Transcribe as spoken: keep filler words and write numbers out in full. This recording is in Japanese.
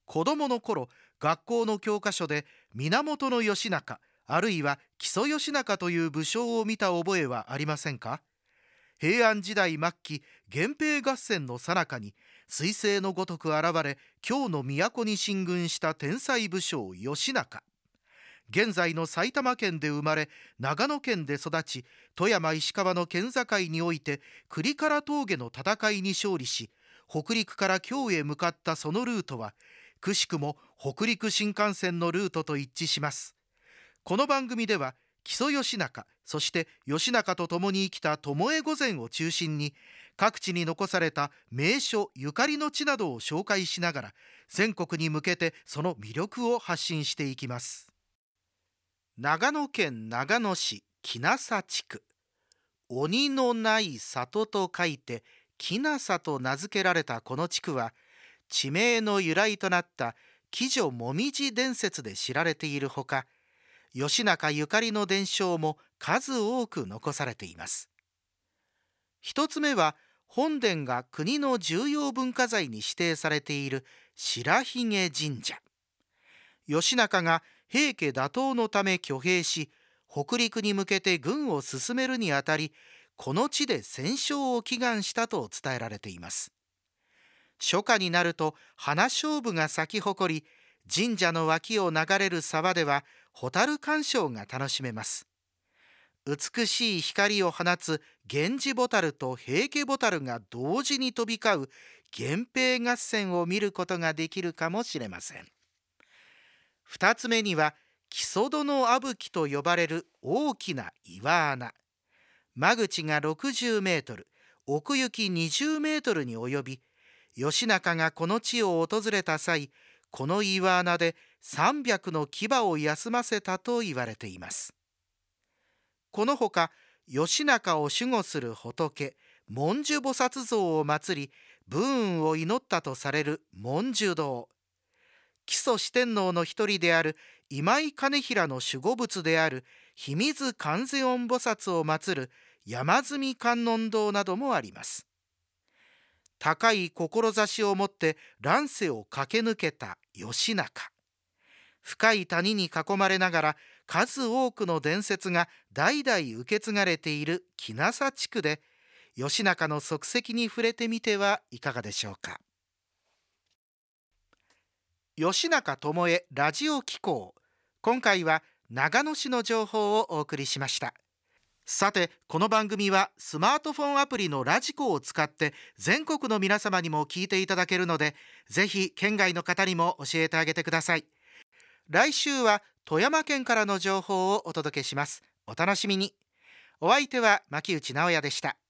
子供の頃、学校の教科書で源義仲、あるいは木曽義仲という武将を見た覚えはありませんか？平安時代末期、源平合戦の最中に彗星のごとく現れ、京の都に進軍した天才武将義仲。現在の埼玉県で生まれ、長野県で育ち、富山石川の県境において栗唐峠の戦いに勝利し、北陸から京へ向かったそのルートは、くしくも北陸新幹線のルートと一致します。この番組では、木曽義仲、そして義仲と共に生きた巴御前を中心に、各地に残された名所ゆかりの地などを紹介しながら、全国に向けてその魅力を発信していきます。長野県長野市木那佐地区。鬼のない里と書いて木那佐と名付けられたこの地区は、地名の由来となった鬼女もみじ伝説で知られているほか、義仲ゆかりの伝承も数多く残されています。一つ目は、本殿が国の重要文化財に指定されている白髭神社。義仲が平家打倒のため挙兵し、北陸に向けて軍を進めるにあたり、この地で戦勝を祈願したと伝えられています。初夏になると花菖蒲が咲き誇り、神社の脇を流れる沢では蛍鑑賞が楽しめます。美しい光を放つ源氏蛍と平家蛍が同時に飛び交う源平合戦を見ることができるかもしれません。二つ目には、木曽殿阿吹と呼ばれる大きな岩穴。間口がろくじゅうメートル、奥行きにじゅうメートルに及び、義仲がこの地を訪れた際、この岩穴でさんびゃくの牙を休ませたと言われています。このほか、義仲を守護する仏、文殊菩薩像を祀り、武運を祈ったとされる文殊堂。木曽四天王の一人である今井兼平の守護仏である秘密観世音菩薩を祀る山積観音堂などもあります。高い志を持って乱世を駆け抜けた義仲。深い谷に囲まれながら、数多くの伝説が代々受け継がれている木那佐地区で、義仲の足跡に触れてみてはいかがでしょうか。義仲巴ラジオ紀行。今回は長野市の情報をお送りしました。さて、この番組はスマートフォンアプリのラジコを使って全国の皆様にも聞いていただけるので、ぜひ県外の方にも教えてあげてください。来週は富山県からの情報をお届けします。お楽しみに。お相手は牧内直哉でした。